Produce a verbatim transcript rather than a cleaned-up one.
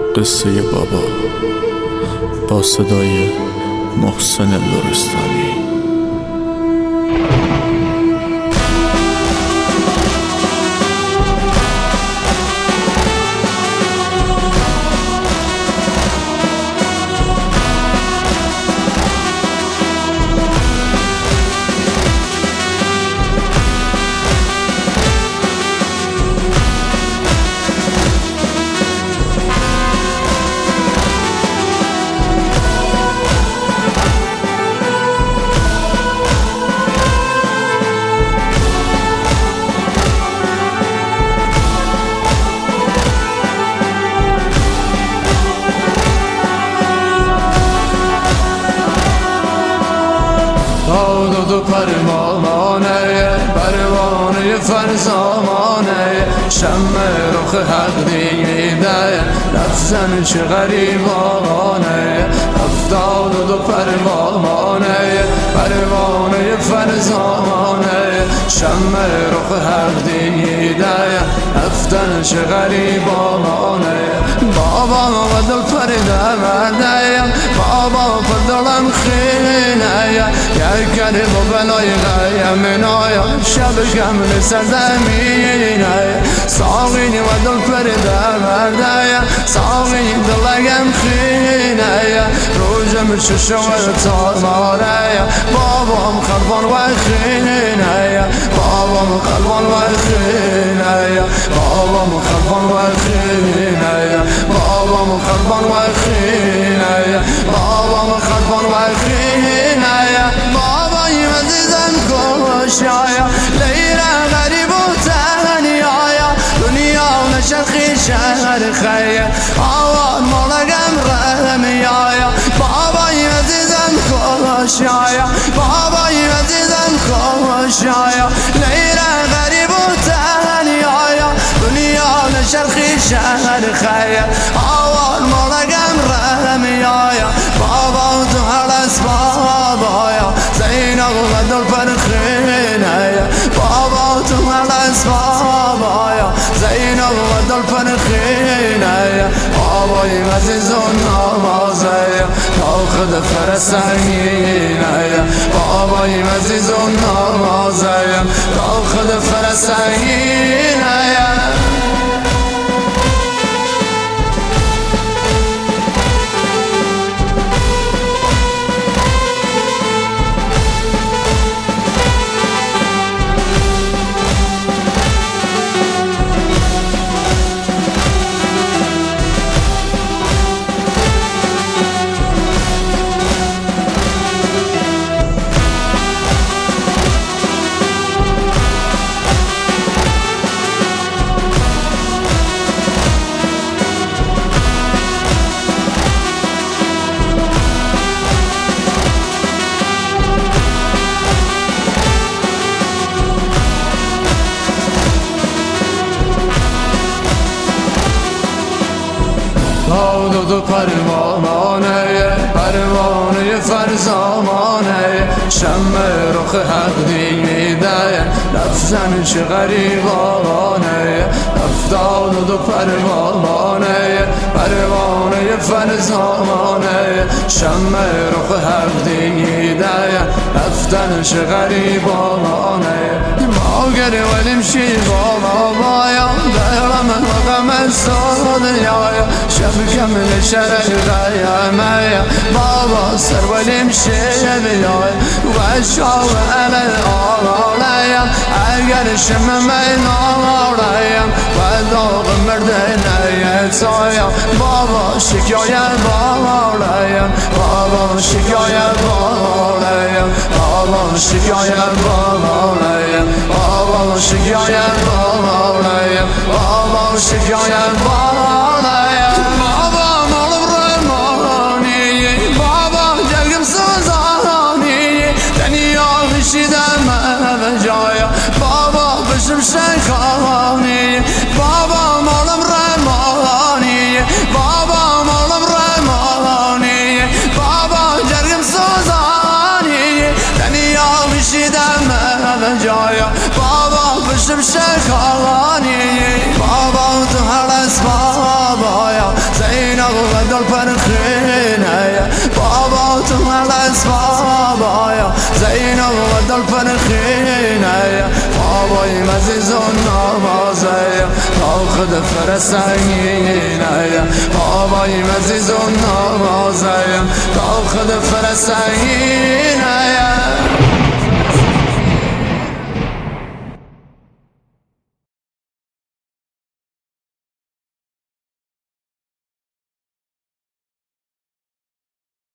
قصه بابا با صدای محسن لرستانی. دو پروانه پروانه فرزانه شمع رخ حق دیده لفظن چه غریبانه افتاد دو پروانه پروانه فرزانه شمع رخ حق دیده لفظن چه غریبانه بابا و دل پرده بابا پدرم خینه یک کریم و بلای غیم نایا شب کمل سرزمینه ساقینی و دل پرده ساقینی دلگم خینه روزم چشم تارماره بابام خلبان و خینه بابام خلبان و خینه بابام خلبان و خینه بابام خلبان و خینه بابام خلبان و خینه بابای عزیزم کشایا لیره غریب و تنیایا دنیا نشخی شهر خیر آوان مالگم رمیایا بابای عزیزم کشایا بابای عزیزم کشایا لیره غریب و تنیایا دنیا نشخی شهر خیر آوان مالگم رمیایا بابا تو هر اسبابایا زینب و دل پرخینه بابا تو هر اسبابایا زینب و دل پرخینه بابای عزیز و نوازه تاخد فرسنگینه بابای عزیز و نوازه تاخد فرسنگینه دو دو پروانه پروانه فرزانه شمع رخ حق دیده لفظن چه غریبانه افتاد دو پروانه پروانه فرزانه شمع رخ حق دیده لفظن چه غریبانه ما گره ولیم شیبا بابایا دارم مقام الدنیا شب کمل شرق غیمه بابا سر ولیم شیبیا و شاو علل آلایم اگر شم من آلایم و داغ مردنه سایم بابا شکایت بالایم بابا شکایت بالایم بابا شکایت بالایم بابا شکایت بالایم بابا شکایت بالایم بابا مالم رمانی بابا جرگم سوزانی دنیا بشیدم من جایا بابا بشم شنخانی بابا مالم رمانی بابا مالم رمانی بابا جرگم سوزانی دنیا بشیدم من جایا بابا بشم شنخانی بابا تو هر اسم بین و دل فرخینه بابای مزیز و نوازه تا خود فرسنگینه بابای مزیز و نوازه تا خود فرسنگینه